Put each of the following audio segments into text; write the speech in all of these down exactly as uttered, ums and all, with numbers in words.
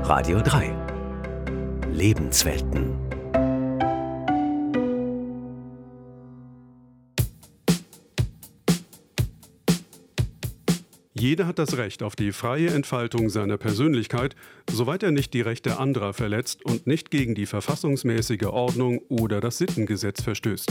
Radio drei. Lebenswelten. Jeder hat das Recht auf die freie Entfaltung seiner Persönlichkeit, soweit er nicht die Rechte anderer verletzt und nicht gegen die verfassungsmäßige Ordnung oder das Sittengesetz verstößt.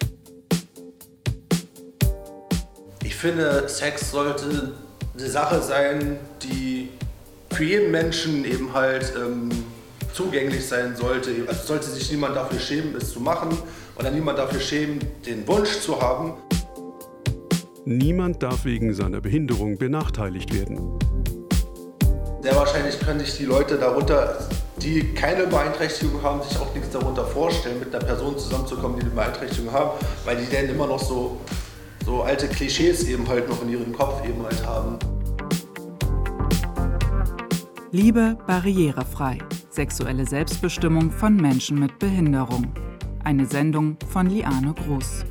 Ich finde, Sex sollte eine Sache sein, die für jeden Menschen eben halt ähm, zugänglich sein sollte. Also sollte sich niemand dafür schämen, es zu machen, oder niemand dafür schämen, den Wunsch zu haben. Niemand darf wegen seiner Behinderung benachteiligt werden. Sehr wahrscheinlich können sich die Leute darunter, die keine Beeinträchtigung haben, sich auch nichts darunter vorstellen, mit einer Person zusammenzukommen, die eine Beeinträchtigung haben, weil die dann immer noch so, so alte Klischees eben halt noch in ihrem Kopf eben halt haben. Liebe barrierefrei. Sexuelle Selbstbestimmung von Menschen mit Behinderung. Eine Sendung von Liane Groß.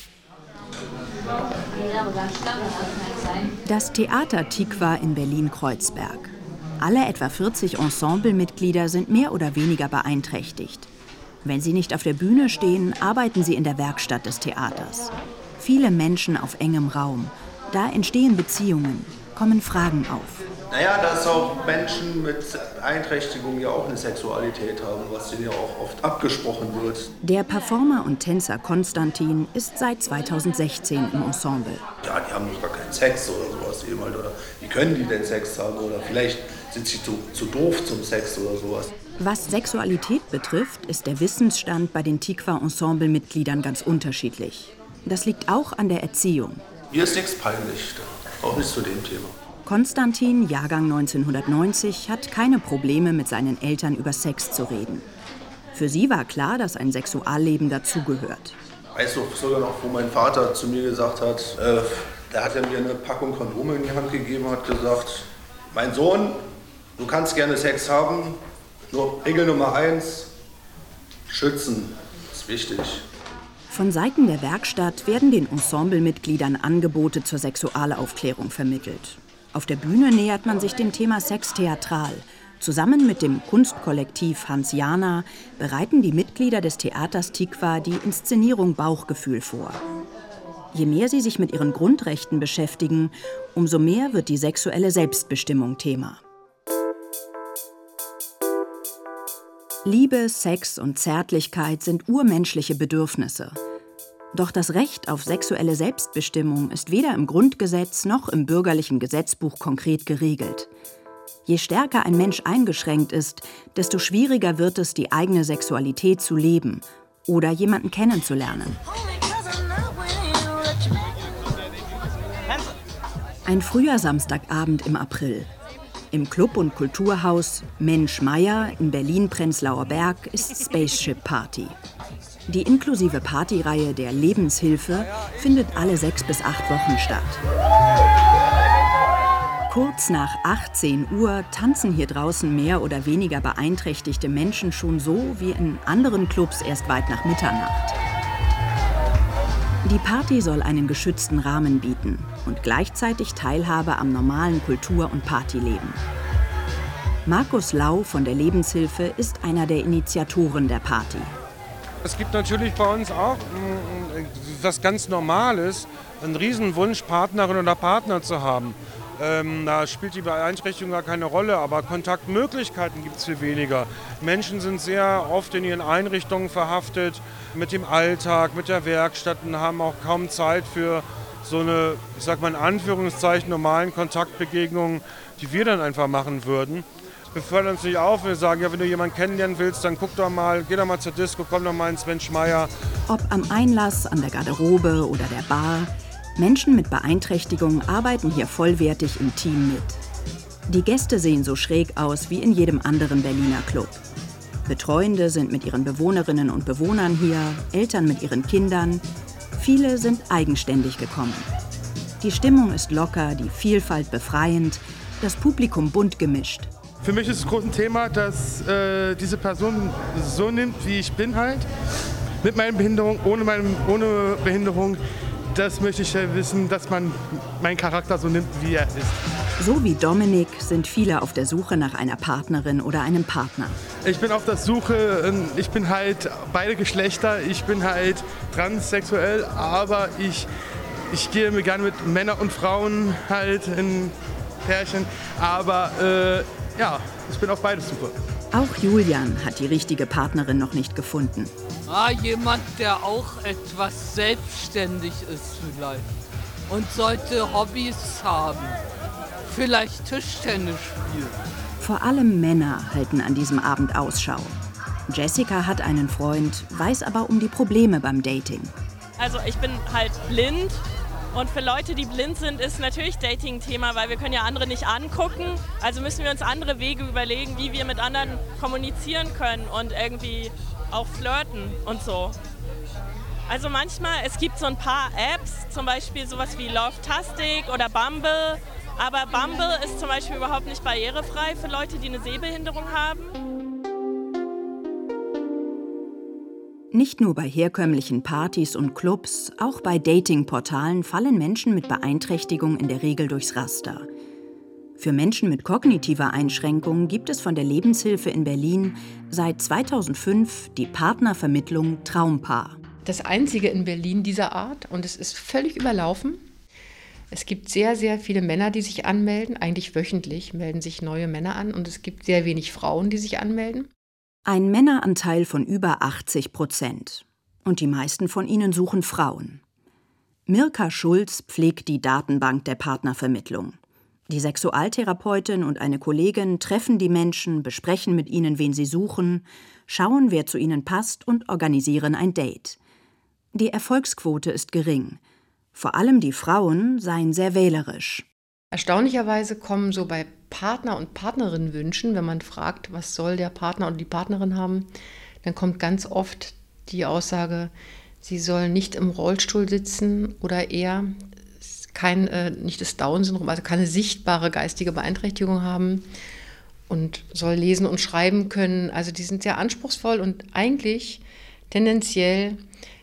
Das Theater Tikva in Berlin-Kreuzberg. Alle etwa vierzig Ensemblemitglieder sind mehr oder weniger beeinträchtigt. Wenn sie nicht auf der Bühne stehen, arbeiten sie in der Werkstatt des Theaters. Viele Menschen auf engem Raum. Da entstehen Beziehungen, kommen Fragen auf. Naja, dass auch Menschen mit Beeinträchtigungen ja auch eine Sexualität haben, was denen ja auch oft abgesprochen wird. Der Performer und Tänzer Konstantin ist seit zweitausendsechzehn im Ensemble. Ja, die haben doch gar keinen Sex oder sowas eben halt. Oder wie können die denn Sex haben? Oder vielleicht sind sie zu, zu doof zum Sex oder sowas. Was Sexualität betrifft, ist der Wissensstand bei den Tikva-Ensemble-Mitgliedern ganz unterschiedlich. Das liegt auch an der Erziehung. Hier ist nichts peinlich, auch nicht zu dem Thema. Konstantin, Jahrgang neunzehnhundertneunzig, hat keine Probleme, mit seinen Eltern über Sex zu reden. Für sie war klar, dass ein Sexualleben dazugehört. Ich weiß auch sogar noch, wo mein Vater zu mir gesagt hat, äh, da hat er mir eine Packung Kondome in die Hand gegeben und hat gesagt, mein Sohn, du kannst gerne Sex haben, nur Regel Nummer eins, schützen, ist wichtig. Von Seiten der Werkstatt werden den Ensemblemitgliedern Angebote zur Sexualaufklärung vermittelt. Auf der Bühne nähert man sich dem Thema Sex theatral. Zusammen mit dem Kunstkollektiv Hans Jana bereiten die Mitglieder des Theaters Tikva die Inszenierung Bauchgefühl vor. Je mehr sie sich mit ihren Grundrechten beschäftigen, umso mehr wird die sexuelle Selbstbestimmung Thema. Liebe, Sex und Zärtlichkeit sind urmenschliche Bedürfnisse. Doch das Recht auf sexuelle Selbstbestimmung ist weder im Grundgesetz noch im bürgerlichen Gesetzbuch konkret geregelt. Je stärker ein Mensch eingeschränkt ist, desto schwieriger wird es, die eigene Sexualität zu leben oder jemanden kennenzulernen. Ein früher Samstagabend im April. Im Club- und Kulturhaus Mensch Meier in Berlin-Prenzlauer Berg ist Spaceship Party. Die inklusive Partyreihe der Lebenshilfe findet alle sechs bis acht Wochen statt. Kurz nach achtzehn Uhr tanzen hier draußen mehr oder weniger beeinträchtigte Menschen schon so wie in anderen Clubs erst weit nach Mitternacht. Die Party soll einen geschützten Rahmen bieten und gleichzeitig Teilhabe am normalen Kultur- und Partyleben. Markus Lau von der Lebenshilfe ist einer der Initiatoren der Party. Es gibt natürlich bei uns auch was ganz Normales, einen Riesenwunsch, Partnerin oder Partner zu haben. Ähm, da spielt die Beeinträchtigung gar keine Rolle, aber Kontaktmöglichkeiten gibt es viel weniger. Menschen sind sehr oft in ihren Einrichtungen verhaftet mit dem Alltag, mit der Werkstatt und haben auch kaum Zeit für so eine, ich sag mal in Anführungszeichen, normalen Kontaktbegegnungen, die wir dann einfach machen würden. Wir fördern uns nicht auf, wir sagen, ja, wenn du jemanden kennenlernen willst, dann guck doch mal, geh doch mal zur Disco, komm doch mal ins Mensch Meier. Ob am Einlass, an der Garderobe oder der Bar, Menschen mit Beeinträchtigung arbeiten hier vollwertig im Team mit. Die Gäste sehen so schräg aus wie in jedem anderen Berliner Club. Betreuende sind mit ihren Bewohnerinnen und Bewohnern hier, Eltern mit ihren Kindern. Viele sind eigenständig gekommen. Die Stimmung ist locker, die Vielfalt befreiend, das Publikum bunt gemischt. Für mich ist es groß ein Thema, dass äh, diese Person so nimmt, wie ich bin halt. Mit meiner Behinderung, ohne, meine, ohne Behinderung. das möchte ich ja wissen, dass man meinen Charakter so nimmt, wie er ist. So wie Dominik sind viele auf der Suche nach einer Partnerin oder einem Partner. Ich bin auf der Suche, ich bin halt beide Geschlechter, ich bin halt transsexuell, aber ich, ich gehe mir gerne mit Männern und Frauen halt in Pärchen, aber äh, ja, ich bin auf beide Suche. Auch Julian hat die richtige Partnerin noch nicht gefunden. Ah, jemand, der auch etwas selbstständig ist vielleicht und sollte Hobbys haben. Vielleicht Tischtennis spielen. Vor allem Männer halten an diesem Abend Ausschau. Jessica hat einen Freund, weiß aber um die Probleme beim Dating. Also ich bin halt blind und für Leute, die blind sind, ist natürlich Dating ein Thema, weil wir können ja andere nicht angucken. Also müssen wir uns andere Wege überlegen, wie wir mit anderen kommunizieren können und irgendwie auch flirten und so. Also manchmal, es gibt so ein paar Apps, zum Beispiel sowas wie Lovetastic oder Bumble. Aber Bumble ist zum Beispiel überhaupt nicht barrierefrei für Leute, die eine Sehbehinderung haben. Nicht nur bei herkömmlichen Partys und Clubs, auch bei Datingportalen fallen Menschen mit Beeinträchtigung in der Regel durchs Raster. Für Menschen mit kognitiver Einschränkung gibt es von der Lebenshilfe in Berlin seit zweitausendfünf die Partnervermittlung Traumpaar. Das einzige in Berlin dieser Art und es ist völlig überlaufen. Es gibt sehr, sehr viele Männer, die sich anmelden. Eigentlich wöchentlich melden sich neue Männer an und es gibt sehr wenig Frauen, die sich anmelden. Ein Männeranteil von über achtzig Prozent. Und die meisten von ihnen suchen Frauen. Mirka Schulz pflegt die Datenbank der Partnervermittlung. Die Sexualtherapeutin und eine Kollegin treffen die Menschen, besprechen mit ihnen, wen sie suchen, schauen, wer zu ihnen passt und organisieren ein Date. Die Erfolgsquote ist gering. Vor allem die Frauen seien sehr wählerisch. Erstaunlicherweise kommen so bei Partner- und Partnerinnenwünschen, wenn man fragt, was soll der Partner oder die Partnerin haben, dann kommt ganz oft die Aussage, sie soll nicht im Rollstuhl sitzen oder eher kein, äh, nicht das Down-Syndrom, also keine sichtbare geistige Beeinträchtigung haben und soll lesen und schreiben können. Also die sind sehr anspruchsvoll und eigentlich tendenziell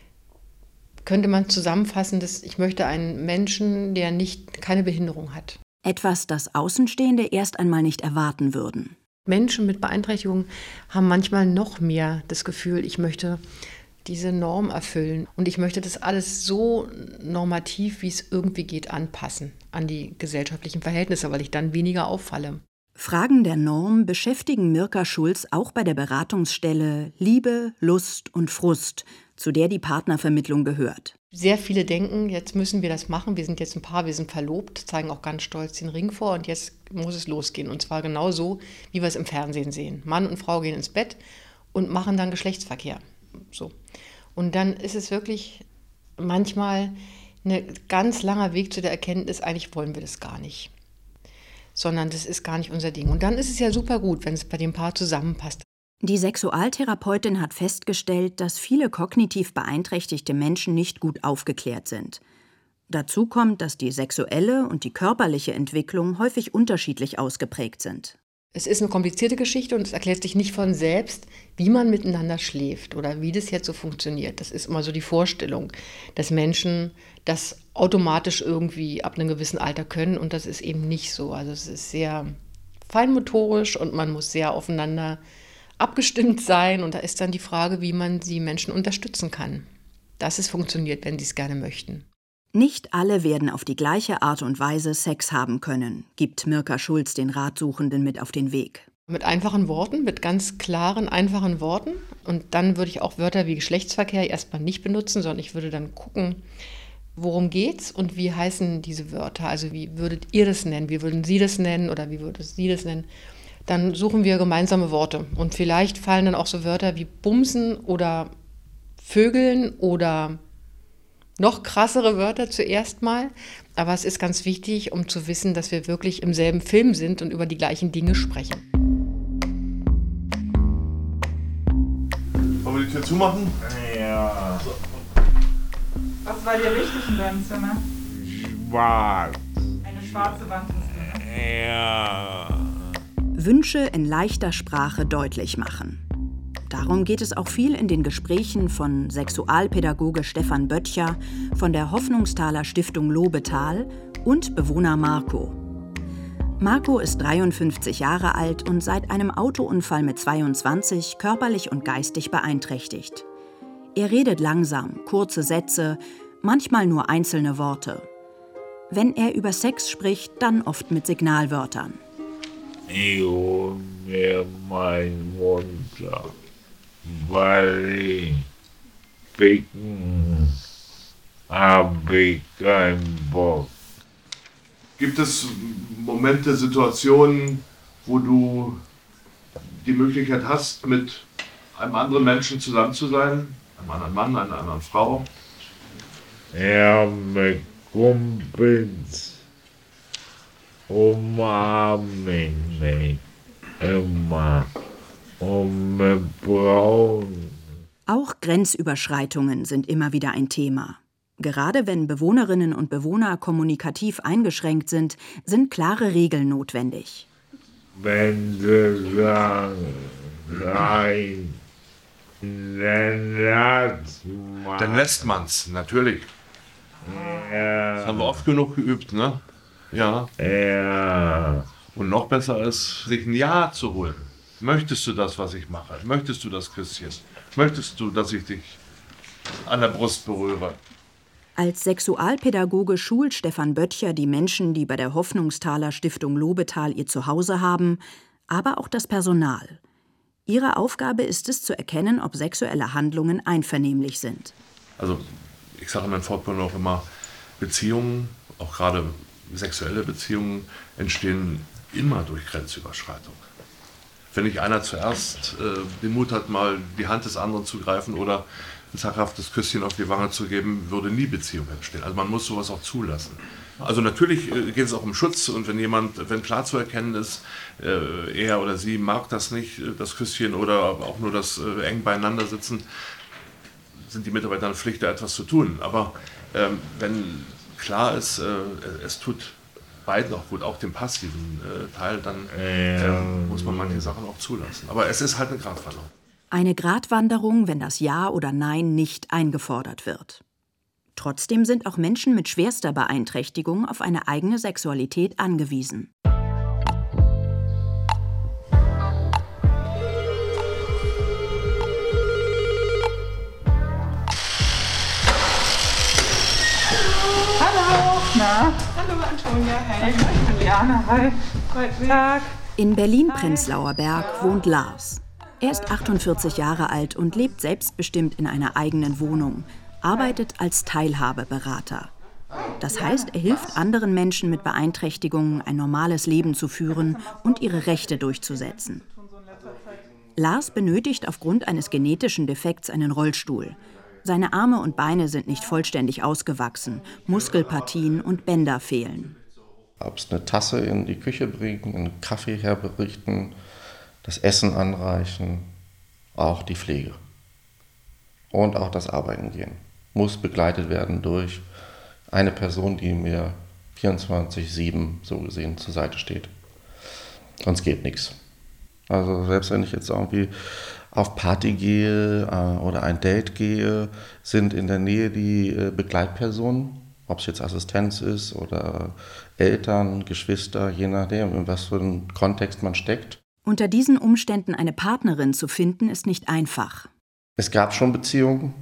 könnte man zusammenfassen, dass ich möchte einen Menschen, der nicht, keine Behinderung hat. Etwas, das Außenstehende erst einmal nicht erwarten würden. Menschen mit Beeinträchtigung haben manchmal noch mehr das Gefühl, ich möchte diese Norm erfüllen und ich möchte das alles so normativ, wie es irgendwie geht, anpassen an die gesellschaftlichen Verhältnisse, weil ich dann weniger auffalle. Fragen der Norm beschäftigen Mirka Schulz auch bei der Beratungsstelle Liebe, Lust und Frust, zu der die Partnervermittlung gehört. Sehr viele denken, jetzt müssen wir das machen, wir sind jetzt ein Paar, wir sind verlobt, zeigen auch ganz stolz den Ring vor und jetzt muss es losgehen. Und zwar genau so, wie wir es im Fernsehen sehen. Mann und Frau gehen ins Bett und machen dann Geschlechtsverkehr. So. Und dann ist es wirklich manchmal ein ganz langer Weg zu der Erkenntnis, eigentlich wollen wir das gar nicht. Sondern das ist gar nicht unser Ding. Und dann ist es ja super gut, wenn es bei dem Paar zusammenpasst. Die Sexualtherapeutin hat festgestellt, dass viele kognitiv beeinträchtigte Menschen nicht gut aufgeklärt sind. Dazu kommt, dass die sexuelle und die körperliche Entwicklung häufig unterschiedlich ausgeprägt sind. Es ist eine komplizierte Geschichte und es erklärt sich nicht von selbst, wie man miteinander schläft oder wie das jetzt so funktioniert. Das ist immer so die Vorstellung, dass Menschen das automatisch irgendwie ab einem gewissen Alter können und das ist eben nicht so. Also es ist sehr feinmotorisch und man muss sehr aufeinander abgestimmt sein und da ist dann die Frage, wie man die Menschen unterstützen kann, dass es funktioniert, wenn sie es gerne möchten. Nicht alle werden auf die gleiche Art und Weise Sex haben können, gibt Mirka Schulz den Ratsuchenden mit auf den Weg. Mit einfachen Worten, mit ganz klaren, einfachen Worten. Und dann würde ich auch Wörter wie Geschlechtsverkehr erstmal nicht benutzen, sondern ich würde dann gucken, worum geht's und wie heißen diese Wörter? Also wie würdet ihr das nennen? Wie würden Sie das nennen oder wie würde Sie das nennen? Dann suchen wir gemeinsame Worte. Und vielleicht fallen dann auch so Wörter wie Bumsen oder Vögeln oder noch krassere Wörter zuerst mal. Aber es ist ganz wichtig, um zu wissen, dass wir wirklich im selben Film sind und über die gleichen Dinge sprechen. Wollen wir die Tür zumachen? Ja. Was war dir wichtig in deinem Zimmer? Schwarz. Eine schwarze Wand ist drin. Ja. Wünsche in leichter Sprache deutlich machen. Darum geht es auch viel in den Gesprächen von Sexualpädagoge Stefan Böttcher von der Hoffnungstaler Stiftung Lobetal und Bewohner Marco. Marco ist dreiundfünfzig Jahre alt und seit einem Autounfall mit zweiundzwanzig körperlich und geistig beeinträchtigt. Er redet langsam, kurze Sätze, manchmal nur einzelne Worte. Wenn er über Sex spricht, dann oft mit Signalwörtern. Ich hol mir mein Mutter, weil ich ficken hab ich keinen Bock. Gibt es Momente, Situationen, wo du die Möglichkeit hast, mit einem anderen Menschen zusammen zu sein? Einem anderen Mann, einer anderen Frau? Ja, mit Kumpels umarmen mich immer und mit Frauen. Auch Grenzüberschreitungen sind immer wieder ein Thema. Gerade wenn Bewohnerinnen und Bewohner kommunikativ eingeschränkt sind, sind klare Regeln notwendig. Wenn sie sagen, nein, dann lass mal. Dann lässt man's, natürlich. Ja. Das haben wir oft genug geübt, ne? Ja. Ja. Und noch besser ist, sich ein Ja zu holen. Möchtest du das, was ich mache? Möchtest du das Küsschen? Möchtest du, dass ich dich an der Brust berühre? Als Sexualpädagoge schult Stefan Böttcher die Menschen, die bei der Hoffnungstaler Stiftung Lobetal ihr Zuhause haben, aber auch das Personal. Ihre Aufgabe ist es, zu erkennen, ob sexuelle Handlungen einvernehmlich sind. Also ich sage in meinen Fortbildungen auch immer, Beziehungen, auch gerade sexuelle Beziehungen, entstehen immer durch Grenzüberschreitung. Wenn nicht einer zuerst äh, den Mut hat, mal die Hand des anderen zu greifen oder ein zaghaftes Küsschen auf die Wange zu geben, würde nie Beziehung entstehen. Also man muss sowas auch zulassen. Also natürlich äh, geht es auch um Schutz und wenn jemand, wenn klar zu erkennen ist, äh, er oder sie mag das nicht, äh, das Küsschen oder auch nur das äh, eng beieinander sitzen, sind die Mitarbeiter in der Pflicht, da etwas zu tun. Aber ähm, wenn klar ist, äh, es tut beiden auch gut, auch dem passiven äh, Teil, dann äh, muss man manche Sachen auch zulassen. Aber es ist halt eine Gratwanderung. Eine Gratwanderung, wenn das Ja oder Nein nicht eingefordert wird. Trotzdem sind auch Menschen mit schwerster Beeinträchtigung auf eine eigene Sexualität angewiesen. Hallo. Na? Hallo Antonia. Hi. Ich bin Liane. Hi. Guten Tag. In Berlin-Prenzlauer Berg wohnt Lars. Er ist achtundvierzig Jahre alt und lebt selbstbestimmt in einer eigenen Wohnung, arbeitet als Teilhabeberater. Das heißt, er hilft anderen Menschen mit Beeinträchtigungen, ein normales Leben zu führen und ihre Rechte durchzusetzen. Lars benötigt aufgrund eines genetischen Defekts einen Rollstuhl. Seine Arme und Beine sind nicht vollständig ausgewachsen, Muskelpartien und Bänder fehlen. Ob es eine Tasse in die Küche bringen, einen Kaffee herberichten, das Essen anreichen, auch die Pflege. Und auch das Arbeiten gehen. Muss begleitet werden durch eine Person, die mir vierundzwanzig sieben so gesehen zur Seite steht. Sonst geht nichts. Also selbst wenn ich jetzt irgendwie auf Party gehe äh, oder ein Date gehe, sind in der Nähe die äh, Begleitpersonen, ob es jetzt Assistenz ist oder Eltern, Geschwister, je nachdem, in was für einen Kontext man steckt. Unter diesen Umständen eine Partnerin zu finden, ist nicht einfach. Es gab schon Beziehungen,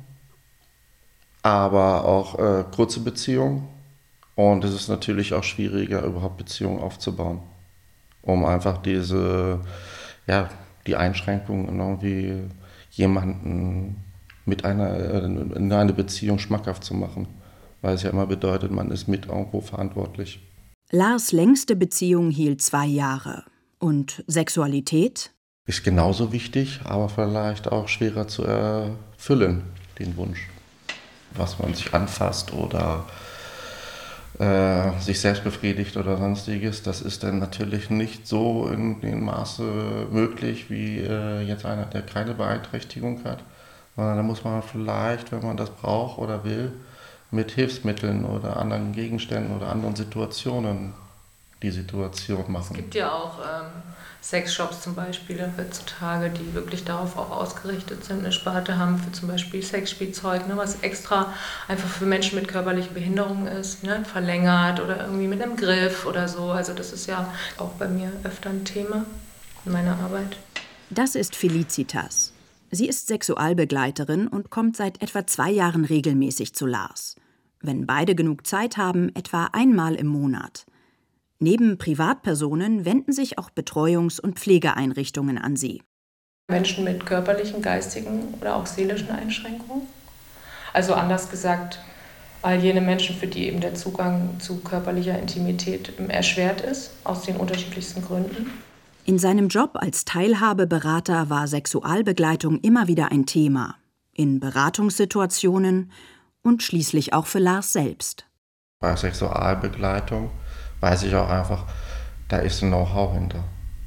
aber auch äh, kurze Beziehungen. Und es ist natürlich auch schwieriger, überhaupt Beziehungen aufzubauen, um einfach diese, ja, die Einschränkungen irgendwie jemanden mit einer, in eine Beziehung schmackhaft zu machen. Weil es ja immer bedeutet, man ist mit irgendwo verantwortlich. Lars' längste Beziehung hielt zwei Jahre. Und Sexualität? Ist genauso wichtig, aber vielleicht auch schwerer zu erfüllen, den Wunsch. Was man sich anfasst oder äh, sich selbst befriedigt oder sonstiges, das ist dann natürlich nicht so in dem Maße möglich wie äh, jetzt einer, der keine Beeinträchtigung hat. Sondern da muss man vielleicht, wenn man das braucht oder will, mit Hilfsmitteln oder anderen Gegenständen oder anderen Situationen die Situation machen. Es gibt ja auch ähm, Sexshops zum Beispiel heutzutage, die wirklich darauf auch ausgerichtet sind, eine Sparte haben für zum Beispiel Sexspielzeug, ne, was extra einfach für Menschen mit körperlichen Behinderungen ist, ne, verlängert oder irgendwie mit einem Griff oder so. Also das ist ja auch bei mir öfter ein Thema in meiner Arbeit. Das ist Felicitas. Sie ist Sexualbegleiterin und kommt seit etwa zwei Jahren regelmäßig zu Lars. Wenn beide genug Zeit haben, etwa einmal im Monat. Neben Privatpersonen wenden sich auch Betreuungs- und Pflegeeinrichtungen an sie. Menschen mit körperlichen, geistigen oder auch seelischen Einschränkungen. Also anders gesagt, all jene Menschen, für die eben der Zugang zu körperlicher Intimität erschwert ist, aus den unterschiedlichsten Gründen. In seinem Job als Teilhabeberater war Sexualbegleitung immer wieder ein Thema. In Beratungssituationen und schließlich auch für Lars selbst. Bei Sexualbegleitung weiß ich auch einfach, da ist ein Know-how hinter,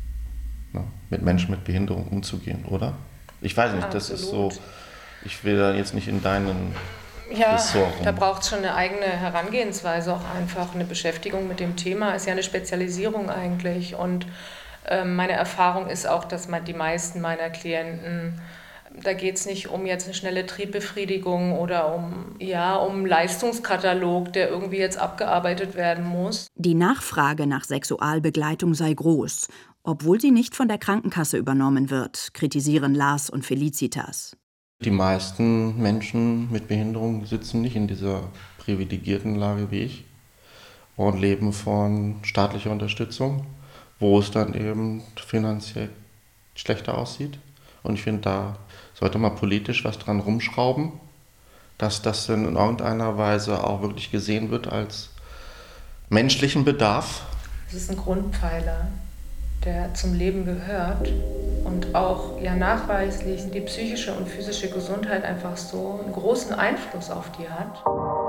ne? Mit Menschen mit Behinderung umzugehen, oder? Ich weiß nicht, das Absolut. ist so, ich will da jetzt nicht in deinen Ja, Ressort rum. da braucht es schon eine eigene Herangehensweise, auch einfach eine Beschäftigung mit dem Thema, ist ja eine Spezialisierung eigentlich. Und ähm, meine Erfahrung ist auch, dass man die meisten meiner Klienten, da geht es nicht um jetzt eine schnelle Triebbefriedigung oder um, ja, um einen Leistungskatalog, der irgendwie jetzt abgearbeitet werden muss. Die Nachfrage nach Sexualbegleitung sei groß, obwohl sie nicht von der Krankenkasse übernommen wird, kritisieren Lars und Felicitas. Die meisten Menschen mit Behinderung sitzen nicht in dieser privilegierten Lage wie ich und leben von staatlicher Unterstützung, wo es dann eben finanziell schlechter aussieht. Und ich finde, da sollte man politisch was dran rumschrauben, dass das dann in irgendeiner Weise auch wirklich gesehen wird als menschlichen Bedarf. Es ist ein Grundpfeiler, der zum Leben gehört und auch ja nachweislich die psychische und physische Gesundheit einfach so einen großen Einfluss auf die hat.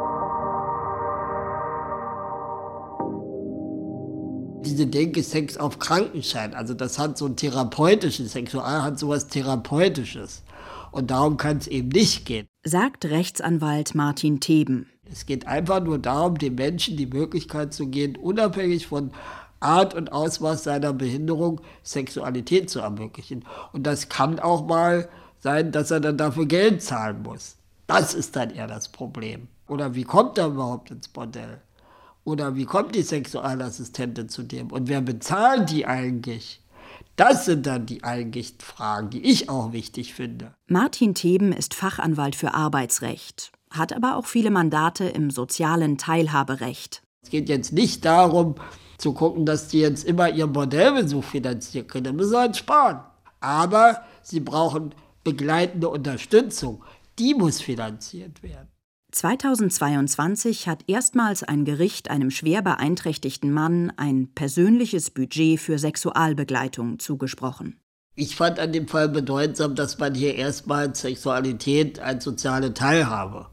Diese Denke Sex auf Krankenschein, also das hat so ein therapeutisches, Sexual hat sowas Therapeutisches. Und darum kann es eben nicht gehen. Sagt Rechtsanwalt Martin Theben. Es geht einfach nur darum, den Menschen die Möglichkeit zu geben, unabhängig von Art und Ausmaß seiner Behinderung Sexualität zu ermöglichen. Und das kann auch mal sein, dass er dann dafür Geld zahlen muss. Das ist dann eher das Problem. Oder wie kommt er überhaupt ins Bordell? Oder wie kommt die Sexualassistentin zu dem? Und wer bezahlt die eigentlich? Das sind dann die eigentlichen Fragen, die ich auch wichtig finde. Martin Theben ist Fachanwalt für Arbeitsrecht, hat aber auch viele Mandate im sozialen Teilhaberecht. Es geht jetzt nicht darum, zu gucken, dass die jetzt immer ihren Bordellbesuch finanzieren können. Da müssen sie halt sparen. Aber sie brauchen begleitende Unterstützung. Die muss finanziert werden. zweitausendzweiundzwanzig hat erstmals ein Gericht einem schwer beeinträchtigten Mann ein persönliches Budget für Sexualbegleitung zugesprochen. Ich fand an dem Fall bedeutsam, dass man hier erstmals Sexualität als soziale Teilhabe,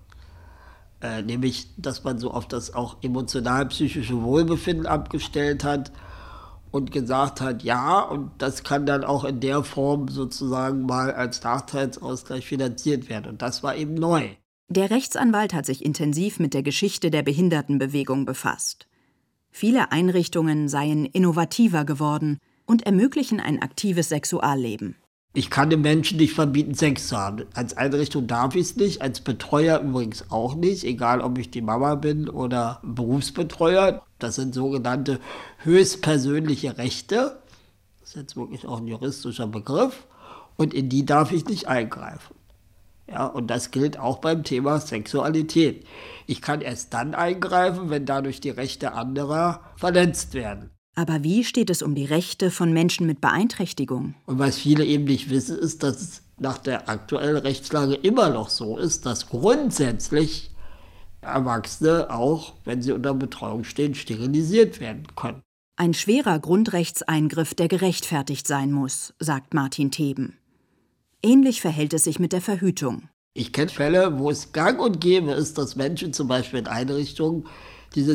äh, nämlich, dass man so auf das auch emotional-psychische Wohlbefinden abgestellt hat und gesagt hat, ja, und das kann dann auch in der Form sozusagen mal als Nachteilsausgleich finanziert werden. Und das war eben neu. Der Rechtsanwalt hat sich intensiv mit der Geschichte der Behindertenbewegung befasst. Viele Einrichtungen seien innovativer geworden und ermöglichen ein aktives Sexualleben. Ich kann den Menschen nicht verbieten, Sex zu haben. Als Einrichtung darf ich es nicht, als Betreuer übrigens auch nicht, egal ob ich die Mama bin oder Berufsbetreuer. Das sind sogenannte höchstpersönliche Rechte. Das ist jetzt wirklich auch ein juristischer Begriff. Und in die darf ich nicht eingreifen. Ja, und das gilt auch beim Thema Sexualität. Ich kann erst dann eingreifen, wenn dadurch die Rechte anderer verletzt werden. Aber wie steht es um die Rechte von Menschen mit Beeinträchtigung? Und was viele eben nicht wissen, ist, dass es nach der aktuellen Rechtslage immer noch so ist, dass grundsätzlich Erwachsene, auch wenn sie unter Betreuung stehen, sterilisiert werden können. Ein schwerer Grundrechtseingriff, der gerechtfertigt sein muss, sagt Martin Theben. Ähnlich verhält es sich mit der Verhütung. Ich kenne Fälle, wo es gang und gäbe ist, dass Menschen zum Beispiel in Einrichtungen diese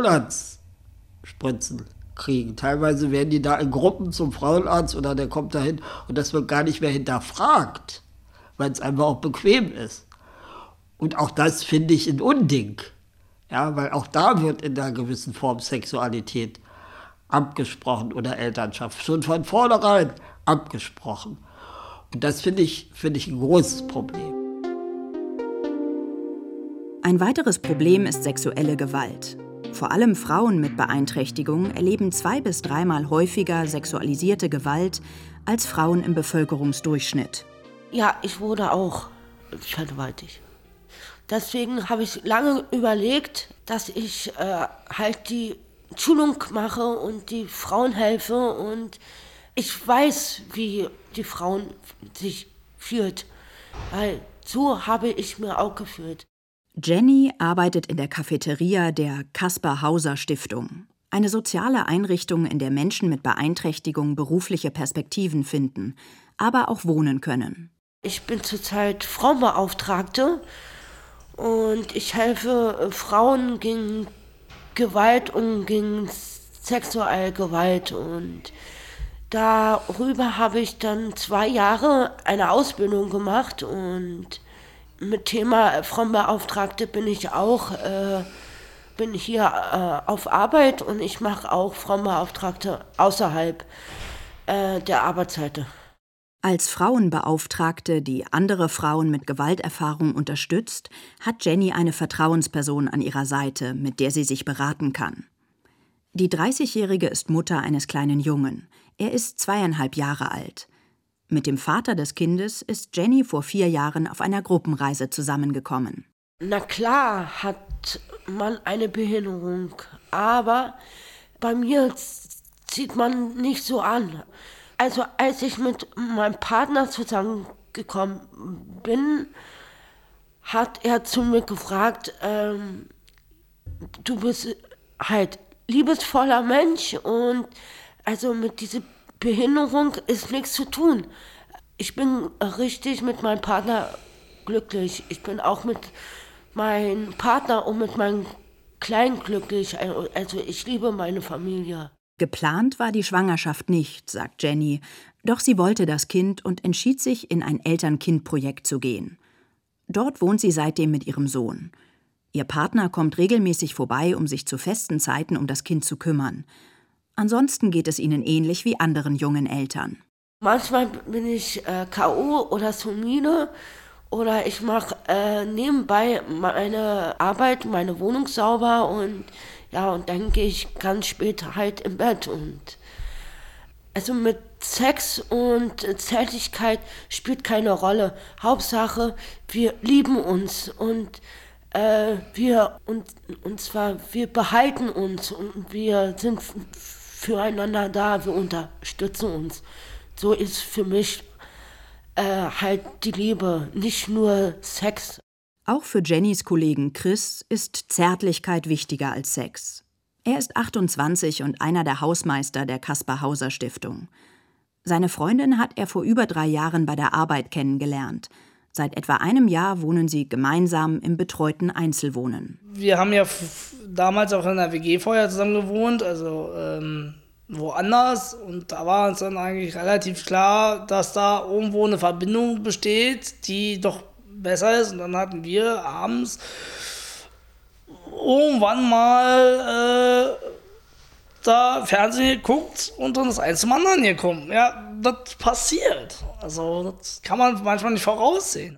zehn-Monats-Spritzen kriegen. Teilweise werden die da in Gruppen zum Frauenarzt oder der kommt dahin und das wird gar nicht mehr hinterfragt, weil es einfach auch bequem ist. Und auch das finde ich ein Unding, ja, weil auch da wird in einer gewissen Form Sexualität abgesprochen oder Elternschaft. Schon von vornherein abgesprochen. Und das finde ich, finde ich ein großes Problem. Ein weiteres Problem ist sexuelle Gewalt. Vor allem Frauen mit Beeinträchtigung erleben zwei- bis dreimal häufiger sexualisierte Gewalt als Frauen im Bevölkerungsdurchschnitt. Ja, ich wurde auch vergewaltigt. Deswegen habe ich lange überlegt, dass ich äh, halt die Schulung mache und die Frauen helfe. Und ich weiß, wie die Frauen sich fühlt, weil so habe ich mir auch gefühlt. Jenny arbeitet in der Cafeteria der Kaspar-Hauser-Stiftung, eine soziale Einrichtung, in der Menschen mit Beeinträchtigung berufliche Perspektiven finden, aber auch wohnen können. Ich bin zurzeit Frauenbeauftragte und ich helfe Frauen gegen Gewalt und gegen Sexualgewalt. Und darüber habe ich dann zwei Jahre eine Ausbildung gemacht und mit Thema Frauenbeauftragte bin ich auch äh, bin hier äh, auf Arbeit und ich mache auch Frauenbeauftragte außerhalb äh, der Arbeitszeiten. Als Frauenbeauftragte, die andere Frauen mit Gewalterfahrung unterstützt, hat Jenny eine Vertrauensperson an ihrer Seite, mit der sie sich beraten kann. Die dreißigjährige ist Mutter eines kleinen Jungen. Er ist zweieinhalb Jahre alt. Mit dem Vater des Kindes ist Jenny vor vier Jahren auf einer Gruppenreise zusammengekommen. Na klar hat man eine Behinderung, aber bei mir sieht man nicht so an. Also als ich mit meinem Partner zusammengekommen bin, hat er zu mir gefragt, ähm, du bist halt liebesvoller Mensch und also mit dieser Behinderung ist nichts zu tun. Ich bin richtig mit meinem Partner glücklich. Ich bin auch mit meinem Partner und mit meinem Kleinen glücklich. Also ich liebe meine Familie. Geplant war die Schwangerschaft nicht, sagt Jenny. Doch sie wollte das Kind und entschied sich, in ein Eltern-Kind-Projekt zu gehen. Dort wohnt sie seitdem mit ihrem Sohn. Ihr Partner kommt regelmäßig vorbei, um sich zu festen Zeiten um das Kind zu kümmern. Ansonsten geht es ihnen ähnlich wie anderen jungen Eltern. Manchmal bin ich äh, K O oder solide oder ich mache äh, nebenbei meine Arbeit, meine Wohnung sauber und ja, und dann gehe ich ganz spät halt im Bett. Und also mit Sex und Zärtlichkeit spielt keine Rolle. Hauptsache, wir lieben uns und äh, wir und, und zwar wir behalten uns und wir sind füreinander da, wir unterstützen uns. So ist für mich äh, halt die Liebe, nicht nur Sex. Auch für Jennys Kollegen Chris ist Zärtlichkeit wichtiger als Sex. Er ist achtundzwanzig und einer der Hausmeister der Kaspar-Hauser-Stiftung. Seine Freundin hat er vor über drei Jahren bei der Arbeit kennengelernt. Seit etwa einem Jahr wohnen sie gemeinsam im betreuten Einzelwohnen. Wir haben ja f- damals auch in einer W G vorher zusammen gewohnt, also ähm, woanders. Und da war uns dann eigentlich relativ klar, dass da irgendwo eine Verbindung besteht, die doch besser ist. Und dann hatten wir abends irgendwann mal äh, da Fernsehen geguckt und dann ist eins zum anderen gekommen. Ja, das passiert. Also das kann man manchmal nicht voraussehen.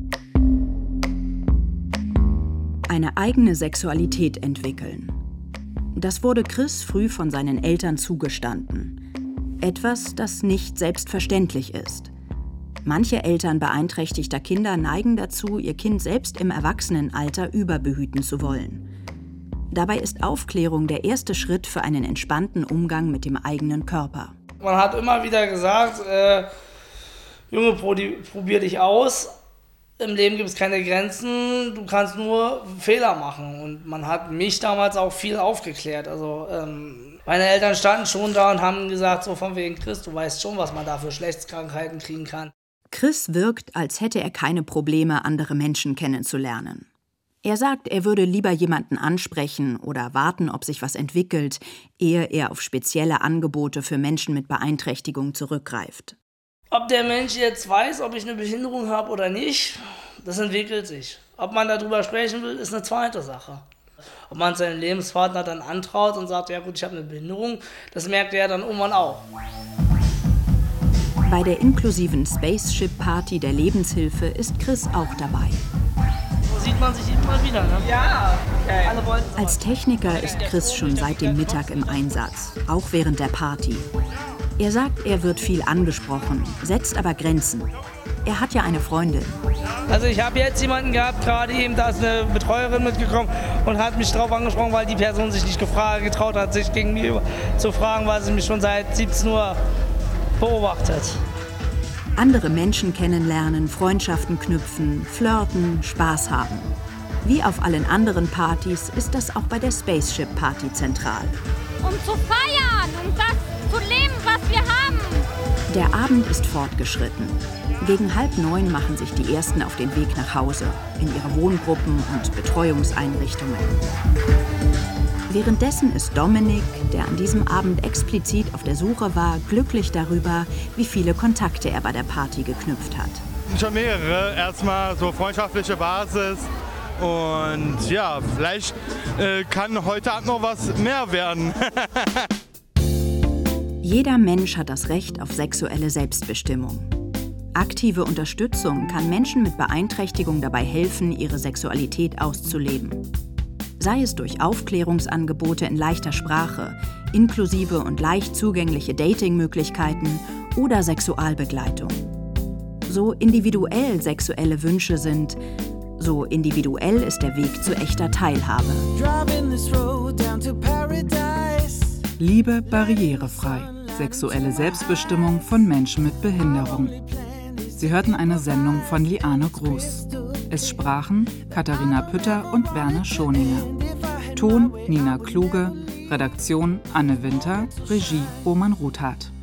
Eine eigene Sexualität entwickeln. Das wurde Chris früh von seinen Eltern zugestanden. Etwas, das nicht selbstverständlich ist. Manche Eltern beeinträchtigter Kinder neigen dazu, ihr Kind selbst im Erwachsenenalter überbehüten zu wollen. Dabei ist Aufklärung der erste Schritt für einen entspannten Umgang mit dem eigenen Körper. Man hat immer wieder gesagt, äh, Junge, probier dich aus. Im Leben gibt es keine Grenzen, du kannst nur Fehler machen. Und man hat mich damals auch viel aufgeklärt. Also ähm, meine Eltern standen schon da und haben gesagt, so von wegen Chris, du weißt schon, was man da für Geschlechtskrankheiten kriegen kann. Chris wirkt, als hätte er keine Probleme, andere Menschen kennenzulernen. Er sagt, er würde lieber jemanden ansprechen oder warten, ob sich was entwickelt, ehe er auf spezielle Angebote für Menschen mit Beeinträchtigung zurückgreift. Ob der Mensch jetzt weiß, ob ich eine Behinderung habe oder nicht, das entwickelt sich. Ob man darüber sprechen will, ist eine zweite Sache. Ob man seinen Lebenspartner dann antraut und sagt, ja gut, ich habe eine Behinderung, das merkt er dann irgendwann auch. Bei der inklusiven Spaceship-Party der Lebenshilfe ist Chris auch dabei. So sieht man sich immer wieder, ne? Ja, okay. Alle wollen es. Als Techniker ist Chris schon seit dem Mittag im Einsatz, auch während der Party. Er sagt, er wird viel angesprochen, setzt aber Grenzen. Er hat ja eine Freundin. Also ich habe jetzt jemanden gehabt, gerade eben, da ist eine Betreuerin mitgekommen und hat mich darauf angesprochen, weil die Person sich nicht gefragt, getraut hat, sich gegenüber zu fragen, weil sie mich schon seit siebzehn Uhr beobachtet. Andere Menschen kennenlernen, Freundschaften knüpfen, flirten, Spaß haben. Wie auf allen anderen Partys ist das auch bei der Spaceship Party zentral. Um zu feiern, um das zu leben, was wir haben. Der Abend ist fortgeschritten. Gegen halb neun machen sich die Ersten auf den Weg nach Hause, in ihre Wohngruppen und Betreuungseinrichtungen. Währenddessen ist Dominik, der an diesem Abend explizit auf der Suche war, glücklich darüber, wie viele Kontakte er bei der Party geknüpft hat. Schon mehrere. Erstmal so freundschaftliche Basis. Und ja, vielleicht äh, kann heute Abend noch was mehr werden. Jeder Mensch hat das Recht auf sexuelle Selbstbestimmung. Aktive Unterstützung kann Menschen mit Beeinträchtigung dabei helfen, ihre Sexualität auszuleben. Sei es durch Aufklärungsangebote in leichter Sprache, inklusive und leicht zugängliche Datingmöglichkeiten oder Sexualbegleitung. So individuell sexuelle Wünsche sind, so individuell ist der Weg zu echter Teilhabe. Liebe barrierefrei. Sexuelle Selbstbestimmung von Menschen mit Behinderung. Sie hörten eine Sendung von Liane Groß. Es sprachen Katharina Pütter und Werner Schoninger. Ton Nina Kluge, Redaktion Anne Winter, Regie Roman Ruthardt.